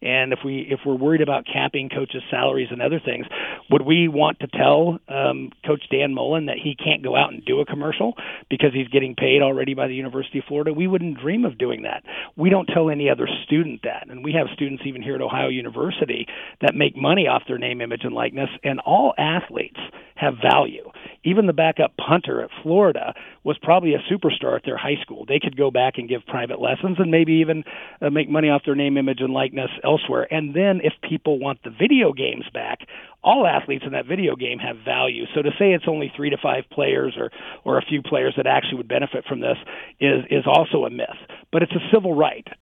And if we're worried about capping coaches' salaries and other things, would we want to tell Coach Dan Mullen that he can't go out and do a commercial because he's getting paid already by the University of Florida? We wouldn't dream of doing that. We don't tell any other student that. And we have students even here at Ohio University that make money off their name, image, and likeness, and all athletes have value. Even the backup punter at Florida was probably a superstar at their high school. They could go back and give private lessons and maybe even make money off their name, image, and likeness elsewhere. And then if people want the video games back, all athletes in that video game have value. So to say it's only 3 to 5 players or a few players that actually would benefit from this is also a myth. But it's a civil right.